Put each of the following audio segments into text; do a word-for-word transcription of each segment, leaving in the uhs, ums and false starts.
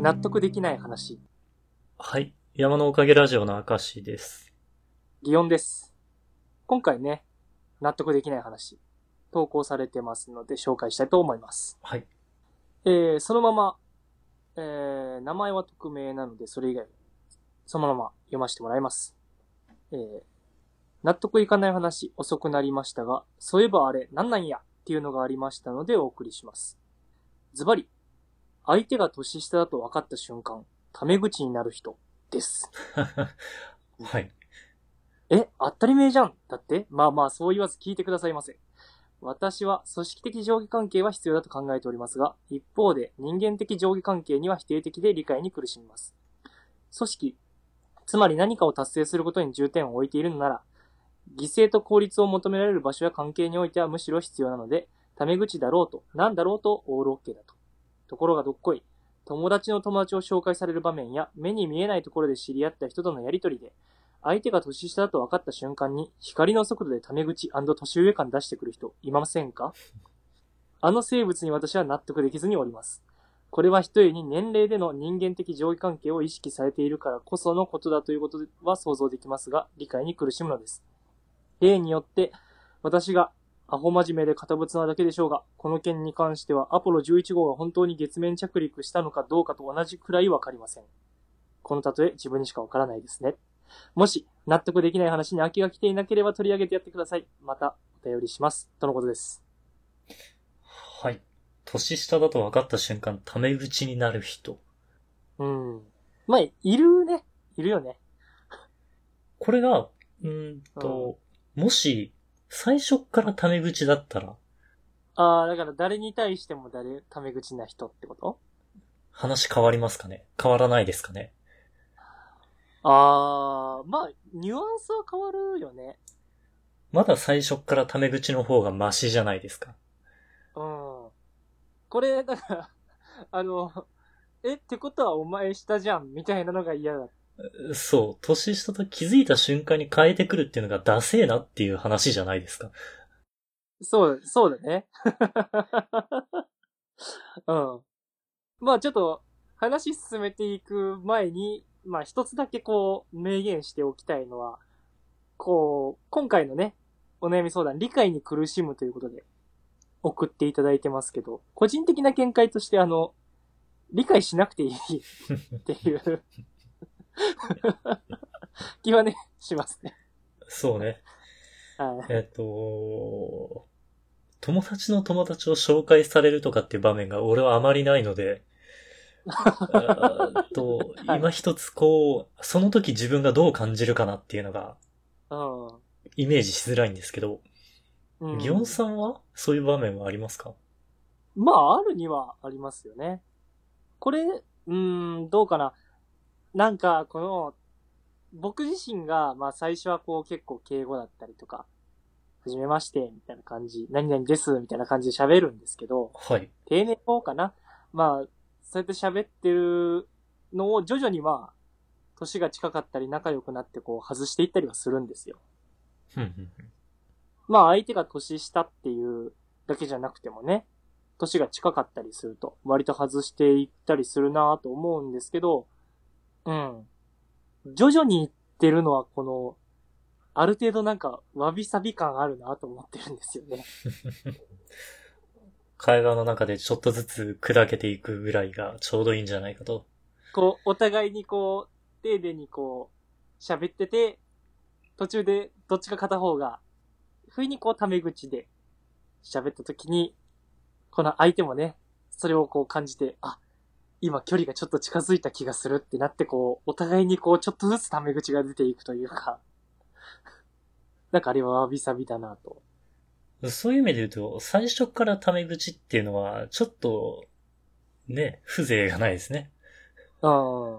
納得できない話。 はい。山のおかげラジオの明石です。 祇園です。今回ね、納得できない話、投稿されてますので紹介したいと思います。 はい。 えー、そのまま、えー、名前は匿名なので、それ以外、そのまま読ませてもらいます。えー、納得いかない話、遅くなりましたが、そういえばあれ、なんなんやっていうのがありましたのでお送りします。ズバリ、相手が年下だと分かった瞬間、タメ口になる人です。 はい。 え、当たり前じゃん。だって、まあまあそう言わず聞いてくださいませ。私は組織的上下関係は必要だと考えておりますが、一方で人間的上下関係には否定的で理解に苦しみます。組織、つまり何かを達成することに重点を置いているのなら、犠牲と効率を求められる場所や関係においてはむしろ必要なので、タメ口だろうと、なんだろうとオールオッケーだと。ところがどっこい、友達の友達を紹介される場面や、目に見えないところで知り合った人とのやりとりで、相手が年下だと分かった瞬間に、光の速度でタメ口&年上感出してくる人、いませんか？あの生物に私は納得できずにおります。これは一重に年齢での人間的上下関係を意識されているからこそのことだということは想像できますが、理解に苦しむのです。例によって、私がアホ真面目で堅物なだけでしょうが、この件に関してはアポロじゅういち号が本当に月面着陸したのかどうかと同じくらいわかりません。この例え、自分にしかわからないですね。もし、納得できない話に飽きが来ていなければ取り上げてやってください。また、お便りします。とのことです。 はい。年下だと分かった瞬間、タメ口になる人。 うん。まあ、いるね。いるよね。 これが、うーんと、うん、もし、最初からタメ口だったら。 ああ、だから誰に対しても誰、タメ口な人ってこと？ 話変わりますかね？変わらないですかね？ ああ、まあ、ニュアンスは変わるよね。 まだ最初からタメ口の方がマシじゃないですか。 うん。これ、だから、あの、え、ってことはお前下じゃんみたいなのが嫌だ。 そう、年下と気づいた瞬間に変えてくるっていうのがダセーなっていう話じゃないですか。 そう、そうだね。うん。まあちょっと、話進めていく前に、まあ一つだけこう、明言しておきたいのは、こう、今回のね、お悩み相談、理解に苦しむということで、送っていただいてますけど、個人的な見解としてあの、理解しなくていいっていう気はね、しますね。 そうね。 はい。 えっと、友達の友達を紹介されるとかっていう場面が俺はあまりないので、あーと、 はい。 今一つこう、その時自分がどう感じるかなっていうのが、 うイメージしづらいんですけど、 ん。 ギオンうん。 さんはそういう場面はありますか？ まあ、あるにはありますよね。これ、うーん、どうかな。なんか、この、僕自身が、まあ最初はこう結構敬語だったりとか、はじめまして、みたいな感じ、何々です、みたいな感じで喋るんですけど、 はい。 丁寧語かな。まあ、そうやって喋ってるのを徐々にまあ、年が近かったり仲良くなってこう外していったりはするんですよ。 ふんふんふん。 まあ相手が年下っていうだけじゃなくてもね、年が近かったりすると割と外していったりするなと思うんですけど、うん。徐々に言ってるのはこの、ある程度なんかわびさび感あるなと思ってるんですよね。 会話の中でちょっとずつ砕けていくぐらいがちょうどいいんじゃないかと。 こう、お互いにこう、丁寧にこう、喋ってて、途中でどっちか片方が、不意にこうタメ口で喋った時に、この相手もね、それをこう感じて、あ、今距離がちょっと近づいた気がするってなってこう、お互いにこうちょっとずつタメ口が出ていくというか、なんかあれはわびさびだなと。 そういう意味で言うと、最初からタメ口っていうのは、ちょっと、ね、風情がないですね。 うん。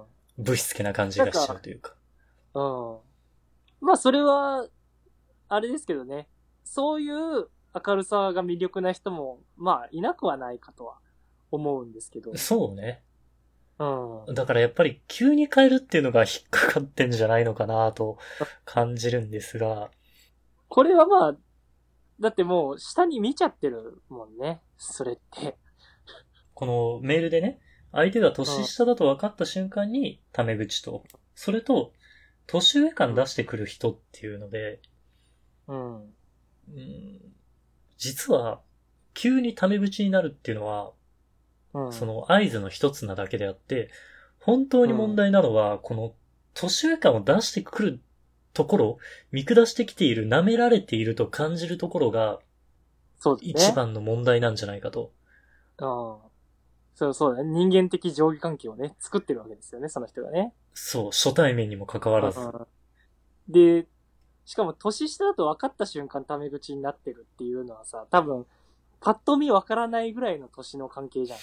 ぶしつけな感じがしちゃうなんか、 というか。 うん。まあそれは、あれですけどね。そういう明るさが魅力な人も、まあいなくはないかとは思うんですけど。 そうね。 うん。 だからやっぱり急に変えるっていうのが引っかかってんじゃないのかなと感じるんですが、 これはまあ、だってもう下に見ちゃってるもんね。それって。 このメールでね、 相手が年下だと分かった瞬間にタメ口と、それと、年上感出してくる人っていうので、 うん。 うん、実は、急にタメ口になるっていうのは、 うん、 その合図の一つなだけであって、本当に問題なのは、この年上感を出してくるところ、見下してきている、舐められていると感じるところが、 そうですね。 一番の問題なんじゃないかと。 うん。そうそうだね。人間的上下関係をね、作ってるわけですよね、その人がね。 そう、初対面にもかかわらず。 うん、で、しかも年下だと分かった瞬間タメ口になってるっていうのはさ、多分、パッと見分からないぐらいの年の関係じゃん。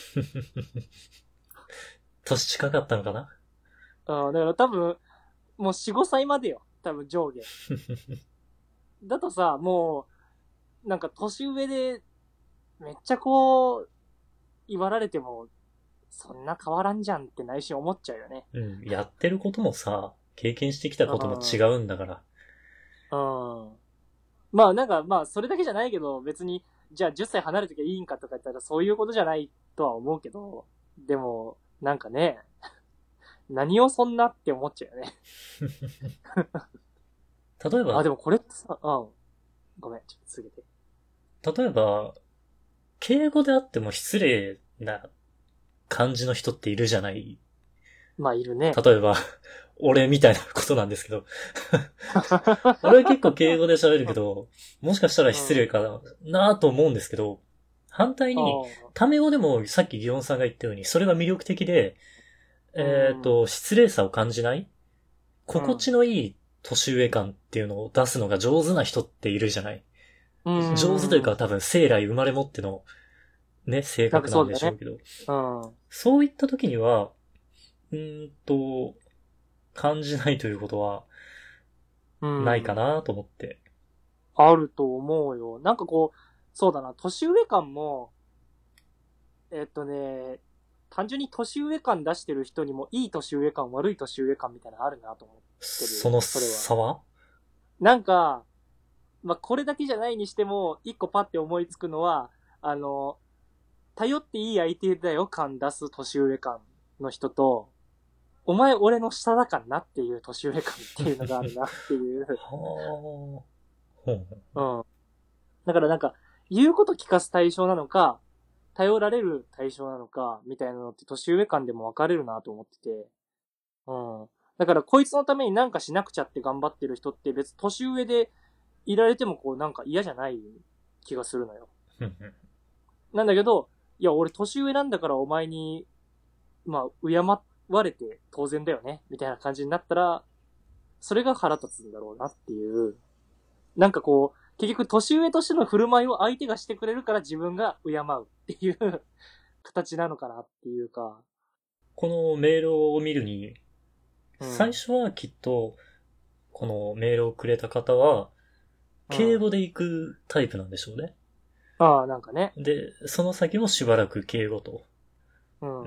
年近かったのかな。 うん、だから多分、もうよん、ごさいまでよ。多分上下。だとさ、もう、なんか年上で、めっちゃこう、言われても、そんな変わらんじゃんって内心思っちゃうよね。 うん、やってることもさ、経験してきたことも違うんだから。 うん。まあなんか、まあそれだけじゃないけど、別に、じゃあじゅっさい離れてきゃいいんかとか言ったらそういうことじゃないとは思うけど、でも、なんかね、何をそんなって思っちゃうよね。 例えば、 あ、でもこれってさ、うん。ごめん、ちょっと続けて。 例えば、敬語であっても失礼な感じの人っているじゃない。 まあいるね。 例えば、俺みたいなことなんですけど。俺は結構敬語で喋るけど、もしかしたら失礼かな、なと思うんですけど、反対に、タメ語でもさっきギオンさんが言ったように、それが魅力的で、えっと、失礼さを感じない心地のいい年上感っていうのを出すのが上手な人っているじゃない。上手というか多分生来生まれ持ってのね、性格なんでしょうけど。 そう、ね、うん、 そういった時には、うーんと、感じないということは、ないかなと思って、 うん。あると思うよ。なんかこう、そうだな、年上感も、えっとね、単純に年上感出してる人にも、いい年上感、悪い年上感みたいなのあるなと思ってる。 その差はなんか、まあ、これだけじゃないにしても、一個パッて思いつくのは、あの、頼っていい相手だよ感出す年上感の人と、お前俺の下だからなっていう年上感っていうのがあるなっていう。はあ。うん。だからなんか、言うこと聞かす対象なのか、頼られる対象なのか、みたいなのって年上感でも分かれるなと思ってて。うん。だからこいつのためになんかしなくちゃって頑張ってる人って別に年上でいられてもこうなんか嫌じゃない気がするのよ。なんだけど、いや俺年上なんだからお前に、まあ、敬われて当然だよね、みたいな感じになったら、それが腹立つんだろうなっていう。なんかこう、結局年上としての振る舞いを相手がしてくれるから自分が敬うっていう形なのかなっていうか。 このメールを見るに、うん、最初はきっと、このメールをくれた方は、敬語で行くタイプなんでしょうね。 うん、ああ、なんかね。 で、その先もしばらく敬語と。 うん。うん、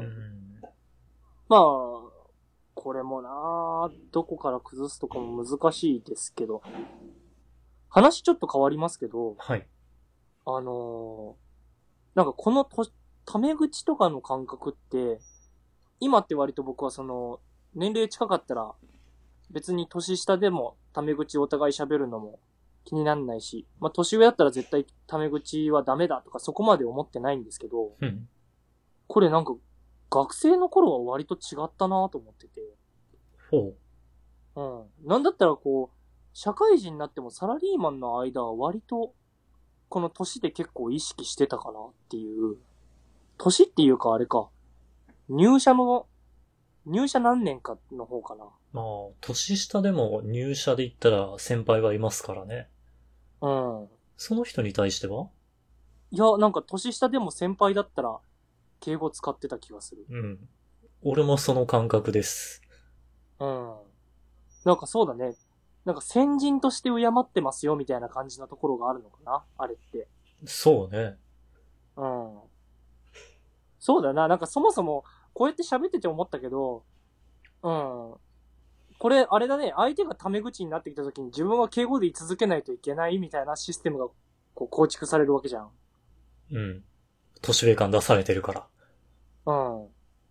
まあ、これもな、どこから崩すとかも難しいですけど、話ちょっと変わりますけど、 はい。 あのー、なんかこのと、タメ口とかの感覚って、今って割と僕はその、年齢近かったら、別に年下でもタメ口お互い喋るのも気になんないし、まあ年上だったら絶対タメ口はダメだとかそこまで思ってないんですけど、 うん、 これなんか学生の頃は割と違ったなと思ってて。 ほう。うん。なんだったらこう、社会人になってもサラリーマンの間は割と、この年で結構意識してたかなっていう。年っていうかあれか。入社の、入社何年かの方かな。 まあ、年下でも入社で言ったら先輩はいますからね。 うん。 その人に対してはいや、なんか年下でも先輩だったら、敬語使ってた気がする。 うん。俺もその感覚です。 うん。なんかそうだね。なんか先人として敬ってますよみたいな感じのところがあるのかなあれって。 そうね。 うん。そうだな。なんかそもそも、こうやって喋ってて思ったけど、うん。これ、あれだね。相手がタメ口になってきた時に自分は敬語で言い続けないといけないみたいなシステムがこう構築されるわけじゃん。 うん。年上感出されてるから。 うん。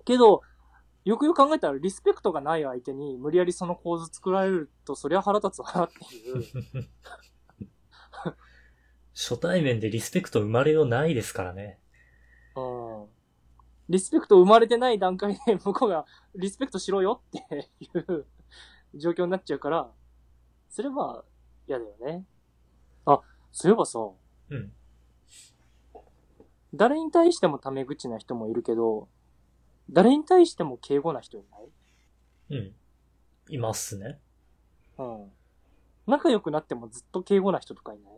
けど、よくよく考えたらリスペクトがない相手に無理やりその構図作られるとそりゃ腹立つわなっていう。 初対面でリスペクト生まれようないですからね。 うん。リスペクト生まれてない段階で向こうがリスペクトしろよっていう状況になっちゃうから、それは嫌だよね。あ、そういえばさ、 うん。 誰に対してもタメ口な人もいるけど、誰に対しても敬語な人いない？ うん。いますね。 うん。仲良くなってもずっと敬語な人とかいない？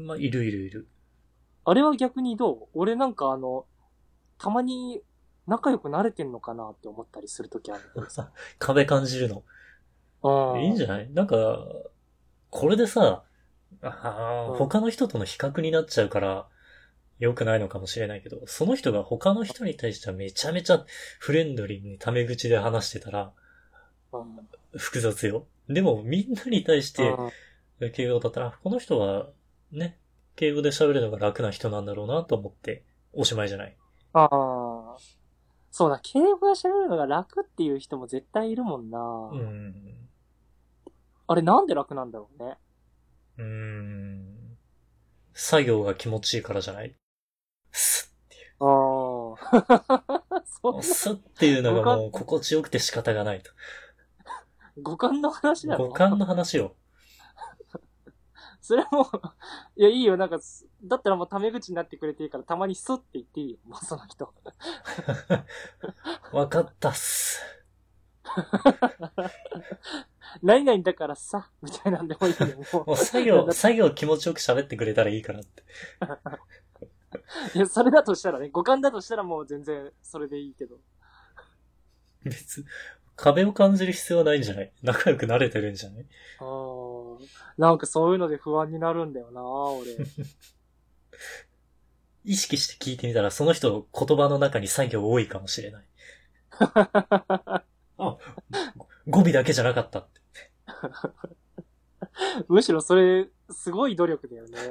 まあ、いるいるいる。 あれは逆にどう？俺なんかあの、たまに仲良くなれてんのかなって思ったりするときある。 壁感じるの。 ああ。 いいんじゃないなんか、これでさ、あうん他の人との比較になっちゃうから、良くないのかもしれないけど、その人が他の人に対してはめちゃめちゃフレンドリーにタメ口で話してたら、 うん複雑よ。でもみんなに対してうん敬語だったら、この人はね、敬語で喋るのが楽な人なんだろうなと思っておしまいじゃない。 ああ。そうだ、敬語で喋るのが楽っていう人も絶対いるもんな。 うん。 あれなんで楽なんだろうね。 うーん。作業が気持ちいいからじゃないスッっていう。 ああ。そんなスッっていうのがもう心地よくて仕方がないと。 五感の話だろ。 五感の話を。 それも、いや、いいよ、なんか、だったらもうタメ口になってくれていいから、たまにスッって言っていいよ、もうその人。 わかったっす。 何々だからさ、みたいなんでもいいよ、もう。 もう作業、作業気持ちよく喋ってくれたらいいからって。 いや、それだとしたらね、五感だとしたらもう全然それでいいけど。 別、壁を感じる必要はないんじゃない？仲良くなれてるんじゃない？ あーなんかそういうので不安になるんだよな、俺。 意識して聞いてみたら、その人言葉の中に作業多いかもしれない。あ、語尾だけじゃなかったって。 むしろそれ、すごい努力だよね。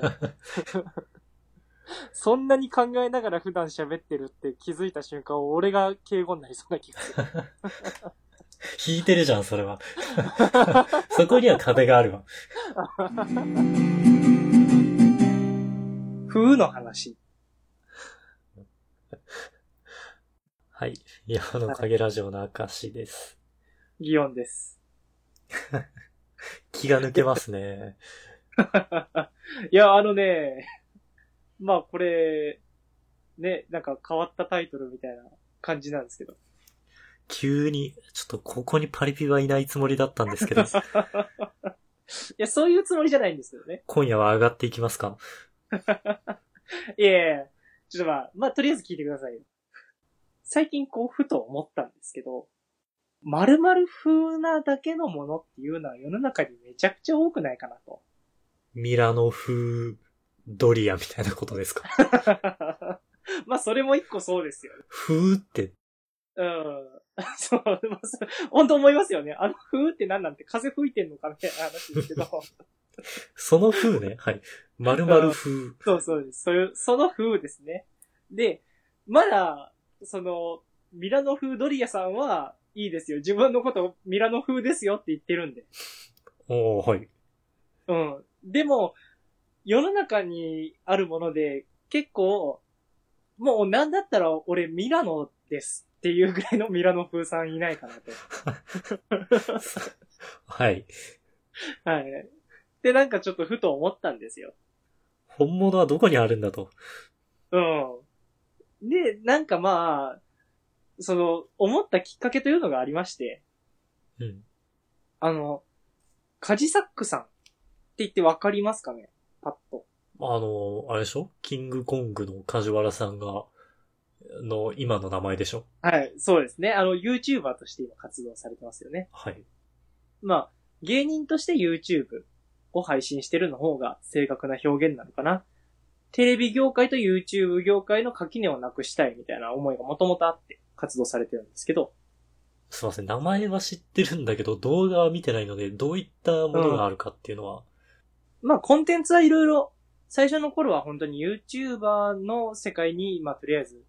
そんなに考えながら普段喋ってるって気づいた瞬間、俺が敬語になりそうな気がする。 引いてるじゃん、それは。そこには壁があるわ。 風の話。 はい。山の影ラジオの証です。 ギオンです。 気が抜けますね。 いや、あのね、まあこれ、ね、なんか変わったタイトルみたいな感じなんですけど。 急に、ちょっとここにパリピはいないつもりだったんですけど。いや、そういうつもりじゃないんですよね。 今夜は上がっていきますか？ いやいや、ちょっとまあ、まあとりあえず聞いてくださいよ。最近こう、ふと思ったんですけど、〇〇風なだけのものっていうのは世の中にめちゃくちゃ多くないかなと。 ミラノ風ドリアみたいなことですか？ まあそれも一個そうですよね。 風って。 うん。そう、まあ、本当思いますよね。あの風って何なんて風吹いてんのかみたいな話ですけど。 その風ね。はい。〇〇風、うん。 そうそうです。それ、その風ですね。で、まだ、その、ミラノ風ドリアさんはいいですよ。自分のことミラノ風ですよって言ってるんで。 おー、はい。 うん。でも、世の中にあるもので、結構、もうなんだったら俺ミラノですっていうぐらいのミラノ風さんいないかなと。 はい。 はい。で、なんかちょっとふと思ったんですよ。 本物はどこにあるんだと。 うん。で、なんかまあ、その、思ったきっかけというのがありまして。 うん。 あの、カジサックさんって言ってわかりますかね？パッと。 あの、あれでしょ？キングコングの梶原さんが、の今の名前でしょ？ はい、そうですね。あの、YouTuber として今活動されてますよね。 はい。 まあ、芸人として YouTube を配信してるの方が正確な表現なのかな。テレビ業界と YouTube 業界の垣根をなくしたいみたいな思いがもともとあって活動されてるんですけど。 すいません。名前は知ってるんだけど、動画は見てないので、どういったものがあるかっていうのは。 うん、まあ、コンテンツはいろいろ、最初の頃は本当に YouTuber の世界に、まあ、とりあえず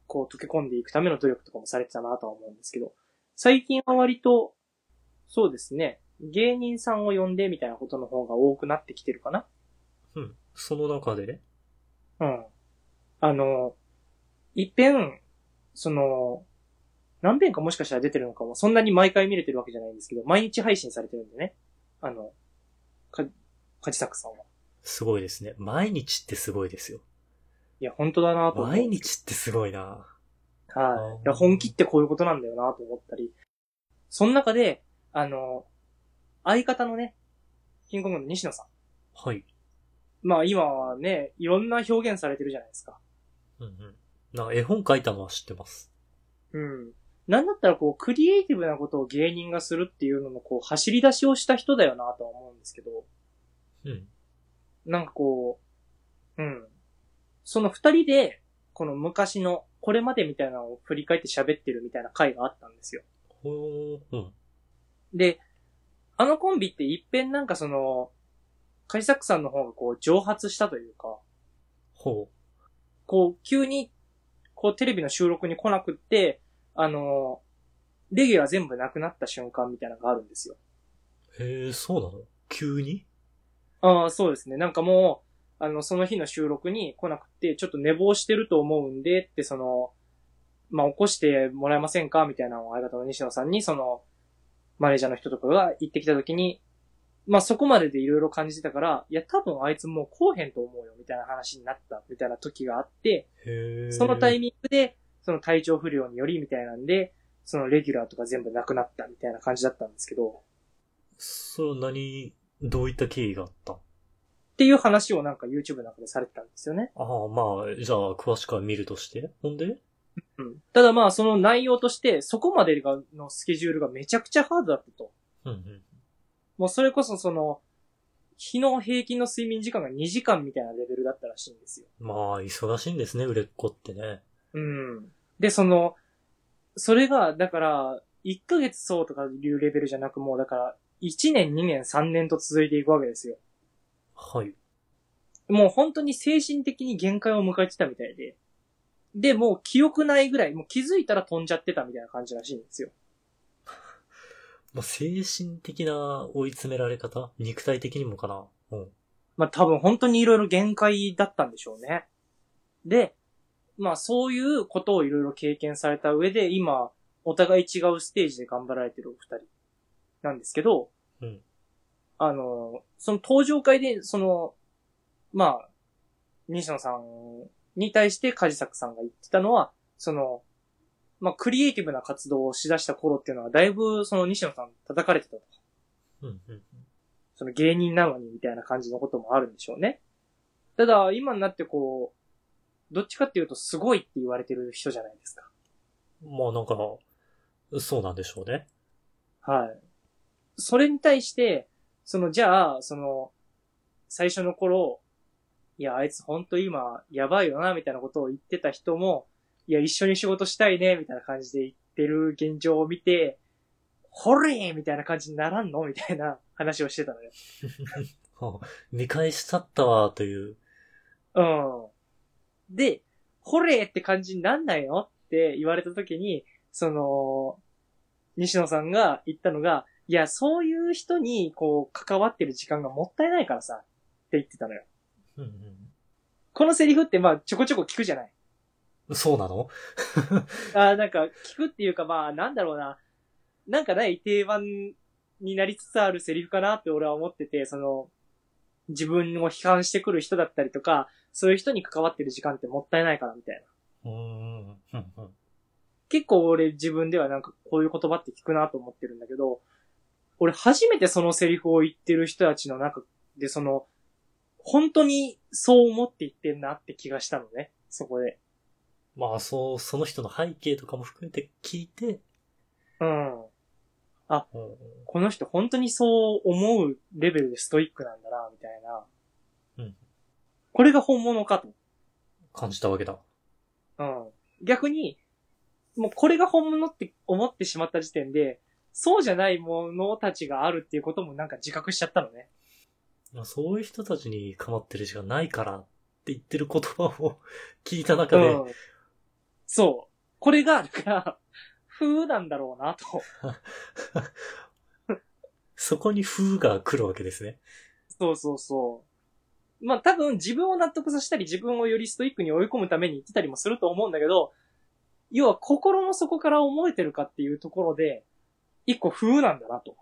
こう溶け込んでいくための努力とかもされてたなとは思うんですけど、最近は割と、そうですね、芸人さんを呼んでみたいなことの方が多くなってきてるかな。 うん。その中でうん。あの、一遍、その、何遍かもしかしたら出てるのかも、そんなに毎回見れてるわけじゃないんですけど、毎日配信されてるんでね。あの、か、かじさくさんは。 すごいですね。毎日ってすごいですよ。 いや、本当だなと思う。 毎日ってすごいな。 はい。いや、本気ってこういうことなんだよなと思ったり。その中で、あの、相方のね、キングコングの西野さん。 はい。 まあ今はね、いろんな表現されてるじゃないですか。 うんうん。なんか絵本書いたのは知ってます。 うん。なんだったらこう、クリエイティブなことを芸人がするっていうののこう、走り出しをした人だよなとは思うんですけど。 うん。 なんかこう、うん。その二人で、この昔の、これまでみたいなのを振り返って喋ってるみたいな回があったんですよ。 ほー、うん。 で、あのコンビって一遍なんかその、カジサックさんの方がこう蒸発したというか、 ほこう急にこうテレビの収録に来なくって、あの、レギュラー全部なくなった瞬間みたいなのがあるんですよ。 う。へえ、そうなの？急に？ ああ、そうですね。なんかもう、あの、その日の収録に来なくって、ちょっと寝坊してると思うんでって、その、まあ、起こしてもらえませんかみたいなのを相方の西野さんに、その、マネージャーの人とかが言ってきたときに、まあ、そこまででいろいろ感じてたから、いや、多分あいつもう来おへんと思うよ、みたいな話になった、みたいな時があって、 へえ。 そのタイミングで、その体調不良により、みたいなんで、そのレギュラーとか全部なくなった、みたいな感じだったんですけど、 そう、何、どういった経緯があった？ っていう話をなんか YouTube の中でされてたんですよね。 ああ、まあ、じゃあ、詳しくは見るとして。ほんで？ うん。ただまあ、その内容として、そこまでがのスケジュールがめちゃくちゃハードだったと。 うんうん。 もうそれこそその、日の平均の睡眠時間がにじかんみたいなレベルだったらしいんですよ。 まあ、忙しいんですね、売れっ子ってね。 うん。で、その、それが、だから、いっかげつそうとかいうレベルじゃなく、もうだから、いちねん、にねん、さんねんと続いていくわけですよ。 はい。 もう本当に精神的に限界を迎えてたみたいで。で、もう記憶ないぐらい、もう気づいたら飛んじゃってたみたいな感じらしいんですよ。 まあ、精神的な追い詰められ方？肉体的にもかな？うん。 まあ多分本当にいろいろ限界だったんでしょうね。で、まあそういうことをいろいろ経験された上で、今、お互い違うステージで頑張られてるお二人なんですけど、 うん。 あの、その登場会で、その、まあ、西野さんに対して梶作さんが言ってたのは、その、まあ、クリエイティブな活動をしだした頃っていうのは、だいぶその西野さん叩かれてたと。 うんうん。 その芸人なのにみたいな感じのこともあるんでしょうね。ただ、今になってこう、どっちかっていうとすごいって言われてる人じゃないですか。 まあなんか、そうなんでしょうね。 はい。それに対して、その、じゃあ、その、最初の頃、いや、あいつほんと今、やばいよな、みたいなことを言ってた人も、いや、一緒に仕事したいね、みたいな感じで言ってる現状を見て、ほれーみたいな感じにならんのみたいな話をしてたのよ。 見返しちゃったわ、という。 うん。で、ほれーって感じになんないのって言われた時に、その、西野さんが言ったのが、いや、そういう人に、こう、関わってる時間がもったいないからさ、って言ってたのよ。 うんうん、 このセリフって、まあ、ちょこちょこ聞くじゃない。 そうなの？ あなんか、聞くっていうか、まあ、なんだろうな。なんかない定番になりつつあるセリフかなって俺は思ってて、その、自分を批判してくる人だったりとか、そういう人に関わってる時間ってもったいないからみたいな。 うーんうんうん、 結構俺自分ではなんかこういう言葉って聞くなと思ってるんだけど、俺初めてそのセリフを言ってる人たちの中でその、本当にそう思って言ってんなって気がしたのね、そこで。 まあそう、その人の背景とかも含めて聞いて、 うん。あ、 うん、 この人本当にそう思うレベルでストイックなんだな、みたいな。 うん。 これが本物かと。 感じたわけだ。 うん。逆に、もうこれが本物って思ってしまった時点で、そうじゃないものたちがあるっていうこともなんか自覚しちゃったのね。 そういう人たちに構ってる時間ないからって言ってる言葉を聞いた中で、うん、 そう。これが、だから、風なんだろうなと。 そこに風が来るわけですね。 そうそうそう。まあ多分自分を納得させたり自分をよりストイックに追い込むために言ってたりもすると思うんだけど、要は心の底から思えてるかっていうところで、一個風なんだなと。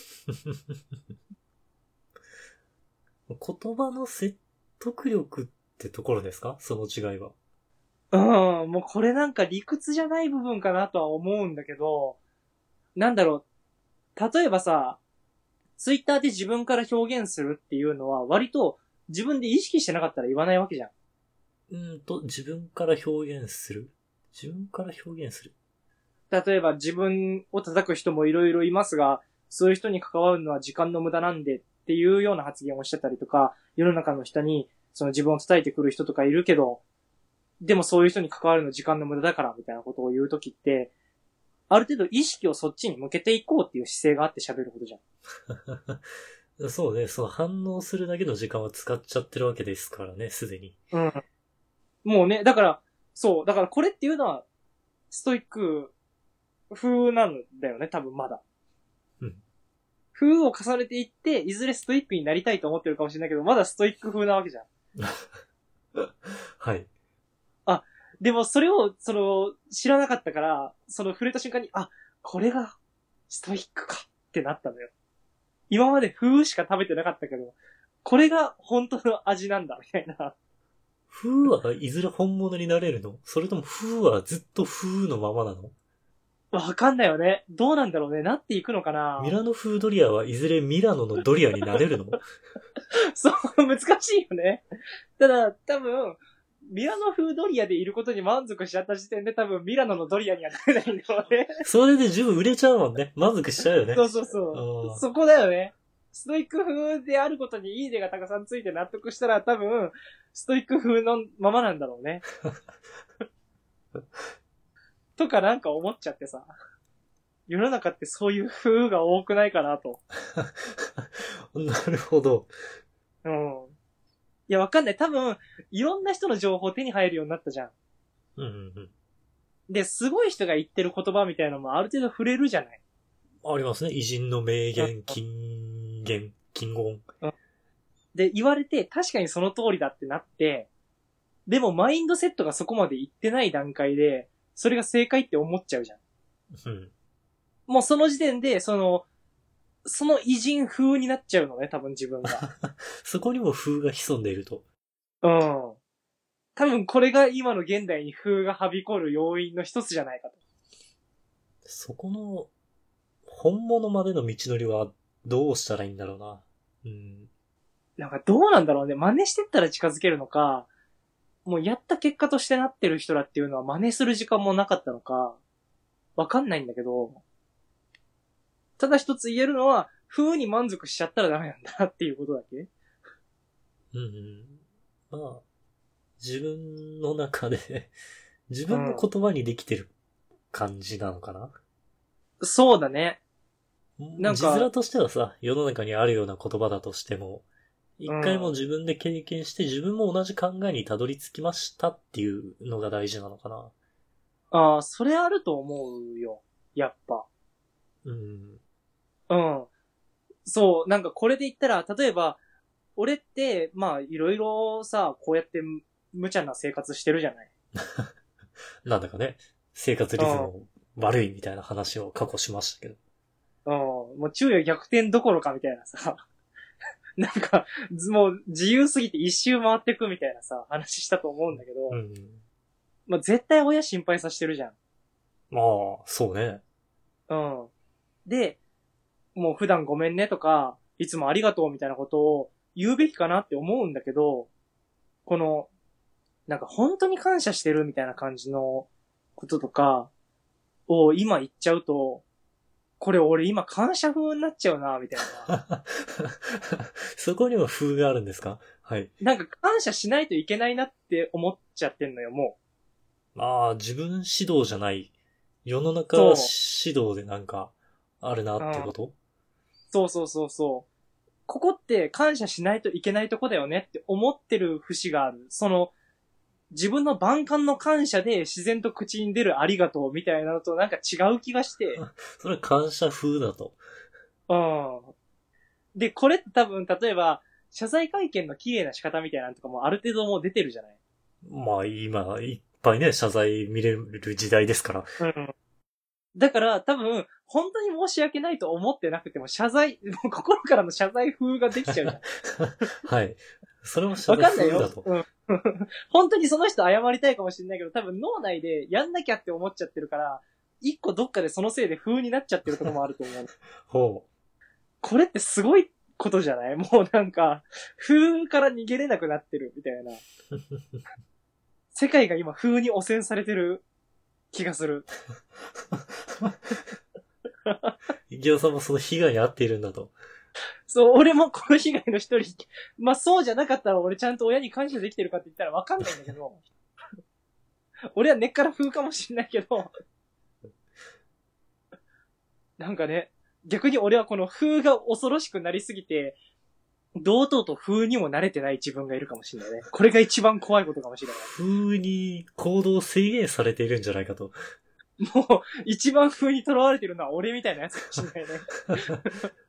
言葉の説得力ってところですか？その違いは。 うん、もうこれなんか理屈じゃない部分かなとは思うんだけど、なんだろう。例えばさ、ツイッターで自分から表現するっていうのは割と自分で意識してなかったら言わないわけじゃん。 うーんと、自分から表現する自分から表現する例えば自分を叩く人もいろいろいますが、そういう人に関わるのは時間の無駄なんでっていうような発言をしてたりとか、世の中の人にその自分を叩いてくる人とかいるけど、でもそういう人に関わるの時間の無駄だからみたいなことを言うときって、ある程度意識をそっちに向けていこうっていう姿勢があって喋ることじゃん。 そうね、そう反応するだけの時間は使っちゃってるわけですからね、すでに。 うん。もうね、だから、そう、だからこれっていうのは、ストイック風なんだよね、多分まだ。 うん。 風を重ねていって、いずれストイックになりたいと思ってるかもしれないけど、まだストイック風なわけじゃん。 はい。 あ、でもそれを、その、知らなかったから、その触れた瞬間に、あ、これがストイックかってなったのよ。今まで風しか食べてなかったけど、これが本当の味なんだ、みたいな。 風はいずれ本物になれるの？それとも風はずっと風のままなの？ わかんないよね。どうなんだろうね。なっていくのかな。 ミラノ風ドリアはいずれミラノのドリアになれるの？ そう、難しいよね。ただ、多分、ミラノ風ドリアでいることに満足しちゃった時点で多分ミラノのドリアにはなれないんだろうね。 それで十分売れちゃうもんね。満足しちゃうよね。 そうそうそう。そこだよね。ストイック風であることにいいねがたくさんついて納得したら多分、ストイック風のままなんだろうね。とかなんか思っちゃってさ。世の中ってそういう風が多くないかなと。 なるほど。 うん。いや、わかんない。多分、いろんな人の情報手に入るようになったじゃん。 うんうんうん。 で、すごい人が言ってる言葉みたいなのもある程度触れるじゃない。 ありますね。偉人の名言、金言、金言。 で、言われて、確かにその通りだってなって、でもマインドセットがそこまでいってない段階で、それが正解って思っちゃうじゃん。 うん。 もうその時点で、その、その偉人風になっちゃうのね、多分自分が。 そこにも風が潜んでいると。 うん。多分これが今の現代に風がはびこる要因の一つじゃないかと。 そこの、本物までの道のりはどうしたらいいんだろうな。うん。 なんかどうなんだろうね。真似してったら近づけるのか、もうやった結果としてなってる人らっていうのは真似する時間もなかったのか、わかんないんだけど、ただ一つ言えるのは、風に満足しちゃったらダメなんだなっていうことだけ。 うんうん。まあ、自分の中で自分の言葉にできてる感じなのかな、 うん、そうだね。 なんか。字面としてはさ、世の中にあるような言葉だとしても、一回も自分で経験して自分も同じ考えにたどり着きましたっていうのが大事なのかな。 ああ、それあると思うよ。やっぱ。 うん。 うん。そう、なんかこれで言ったら、例えば、俺って、まあ、いろいろさ、こうやって無茶な生活してるじゃない。 なんだかね、生活リズム悪いみたいな話を過去しましたけど。 うん。もう昼夜逆転どころかみたいなさ。なんか、もう自由すぎて一周回ってくみたいなさ、話したと思うんだけど。 うん。 まあ、絶対親心配させてるじゃん。 まあ、そうね。 うん。で、もう普段ごめんねとか、いつもありがとうみたいなことを言うべきかなって思うんだけど、この、なんか本当に感謝してるみたいな感じのこととかを今言っちゃうと、これ俺今感謝風になっちゃうな、みたいな。 そこにも風があるんですか？はい。 なんか感謝しないといけないなって思っちゃってんのよ、もう。ああ、自分指導じゃない。世の中指導でなんかあるなってこと？ そうそうそうそう。ここって感謝しないといけないとこだよねって思ってる節がある。その、 自分の万感の感謝で自然と口に出るありがとうみたいなのとなんか違う気がして。 それは感謝風だと。 うん。で、これって多分、例えば、謝罪会見の綺麗な仕方みたいなのとかもある程度もう出てるじゃない。 まあ今、いっぱいね、謝罪見れる時代ですから。 うん。だから多分、本当に申し訳ないと思ってなくても謝罪、もう心からの謝罪風ができちゃうじゃん。 はい。それも謝罪風だと。 わかんないよ。うん。本当にその人謝りたいかもしれないけど、多分脳内でやんなきゃって思っちゃってるから、一個どっかでそのせいで風になっちゃってるところもあると思う。 ほう。 これってすごいことじゃない？もうなんか、風から逃げれなくなってるみたいな。世界が今風に汚染されてる気がする。 イギオさんもその被害に遭っているんだと。 そう、俺もこの被害の一人。まあそうじゃなかったら俺ちゃんと親に感謝できてるかって言ったらわかんないんだけど。俺は根っから風かもしんないけど。なんかね、逆に俺はこの風が恐ろしくなりすぎて、堂々と風にも慣れてない自分がいるかもしれないね。これが一番怖いことかもしれない。 風に行動制限されているんじゃないかと。 もう、一番風に囚われてるのは俺みたいなやつかもしれないね。